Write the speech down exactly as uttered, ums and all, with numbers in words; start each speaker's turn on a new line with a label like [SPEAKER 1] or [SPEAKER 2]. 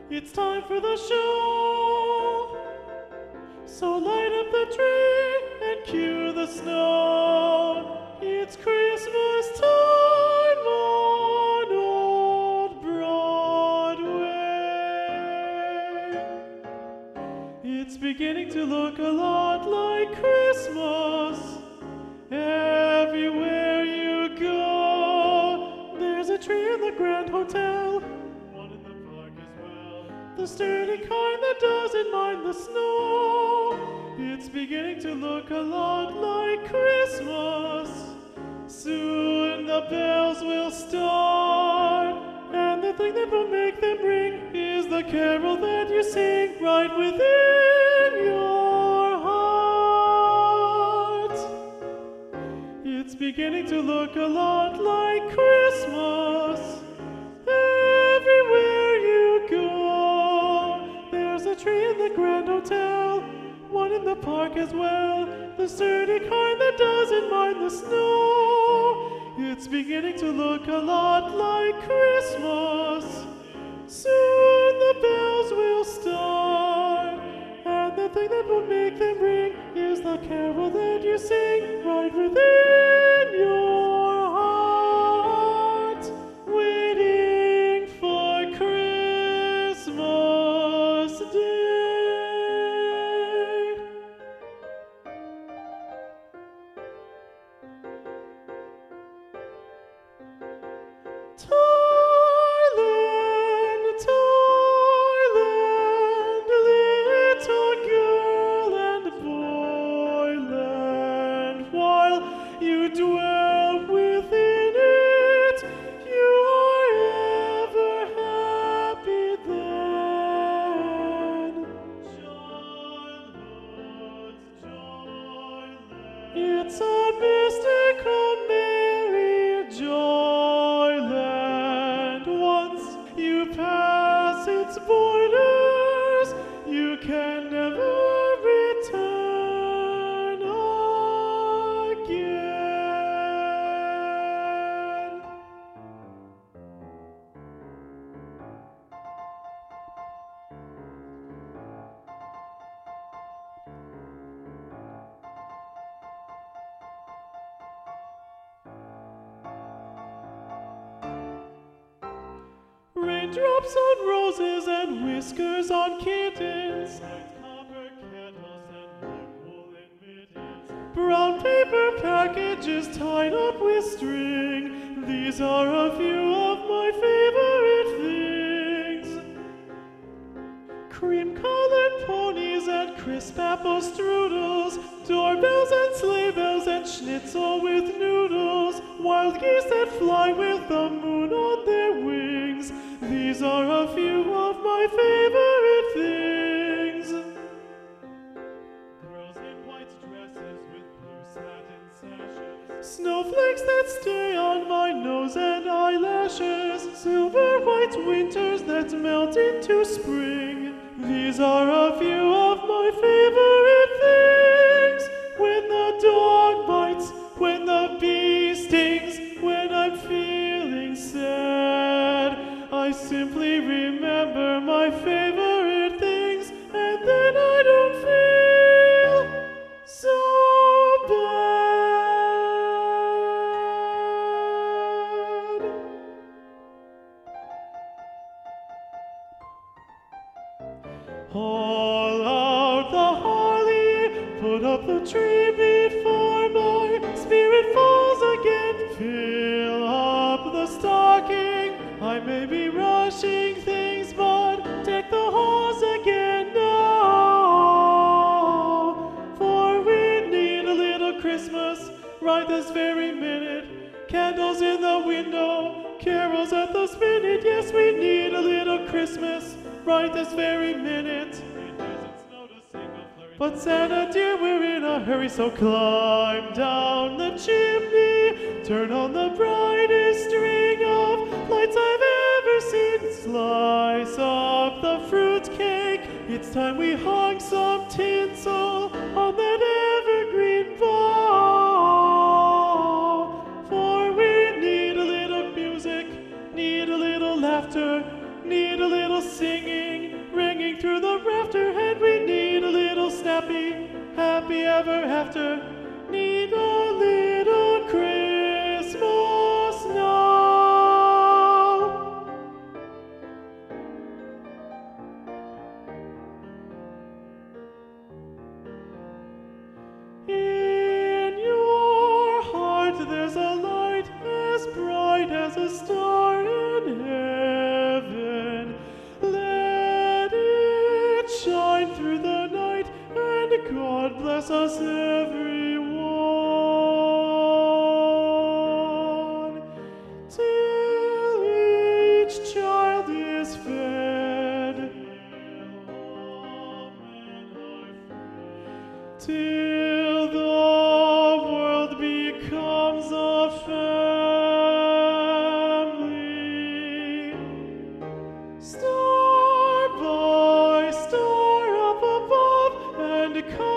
[SPEAKER 1] It's time for the show. So light up the tree and cue the snow. It's Christmas time on Old Broadway. It's beginning to look a lot like Christmas. Everywhere you go, there's a tree in the Grand Hotel. One in the park as well. The sturdy kind that doesn't mind the snow. It's beginning to look a lot like Christmas. Soon the bells will start, and the thing that will make them ring is the carol that you sing right within your heart. It's beginning to look a lot like Christmas. Everywhere you go, there's a tree in the Grand Hotel, one in the park as well, the sturdy kind that doesn't mind the snow. It's beginning to look a lot like Christmas. Soon the bells will start, and the thing that will make them ring is the carol that you sing right within your heart, waiting for Christmas Day. Toyland, Toyland, little girl and boyland, while you dwell within it, you are ever happy then. Childhood's joyland. It's a mystical, merry joyland. Once you pass its borders, you can never return again. Raindrops on roses and whiskers on kittens, copper kettles and white woolen mittens, brown paper packages tied up with string. These are a few of my favorite things. Cream-colored ponies and crisp apple strudels, doorbells and sleigh bells and schnitzel with noodles, wild geese that fly with the moon on their wings. These are a few of my favorite things. Girls in white dresses with blue satin sashes, snowflakes that stay on my nose and eyelashes, silver white winters that melt into spring. These are a few of my favorite things. When the dog bites, when the bee stings, when I'm feeling sad, I simply remember my favorite things, and then I don't feel so bad. Haul out the holly, put up the tree before my spirit falls again. Fill up the stocking, I may be rushing things, but take the hose again now. For we need a little Christmas right this very minute. Candles in the window, carols at the spinet. Yes, we need a little Christmas right this very minute. It hasn't snowed a single flurry. But Santa dear, we're in a hurry, so climb down the chimney, turn on the brightest string of lights I've ever seen. Slice up the fruitcake, it's time we hung some tinsel on that evergreen bough. For we need a little music, need a little laughter, need a little singing, ever after need a little Christmas now. In your heart there's a light as bright as a star in heaven. Let it shine through the night, and God bless us everyone, till each child is fed, till the world becomes a family. Star by star up above, and